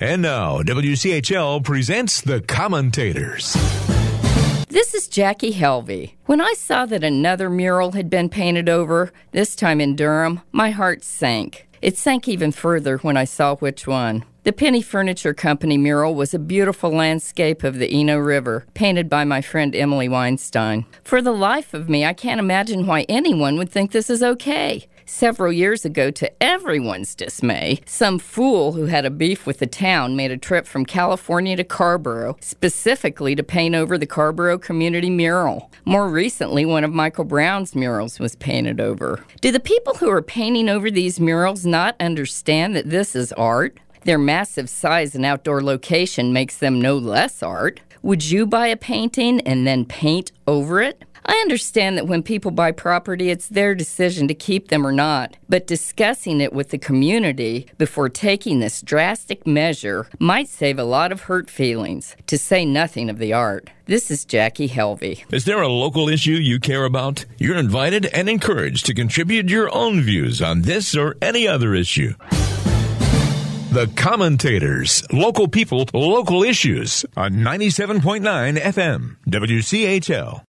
And now, WCHL presents The Commentators. This is Jackie Helvey. When I saw that another mural had been painted over, this time in Durham, my heart sank. It sank even further when I saw which one. The Penny Furniture Company mural was a beautiful landscape of the Eno River, painted by my friend Emily Weinstein. For the life of me, I can't imagine why anyone would think this is okay. Several years ago, to everyone's dismay, some fool who had a beef with the town made a trip from California to Carrboro, specifically to paint over the Carrboro Community mural. More recently, one of Michael Brown's murals was painted over. Do the people who are painting over these murals not understand that this is art? Their massive size and outdoor location makes them no less art. Would you buy a painting and then paint over it? I understand that when people buy property, it's their decision to keep them or not, but discussing it with the community before taking this drastic measure might save a lot of hurt feelings, to say nothing of the art. This is Jackie Helvey. Is there a local issue you care about? You're invited and encouraged to contribute your own views on this or any other issue. The Commentators, local people, local issues on 97.9 FM, WCHL.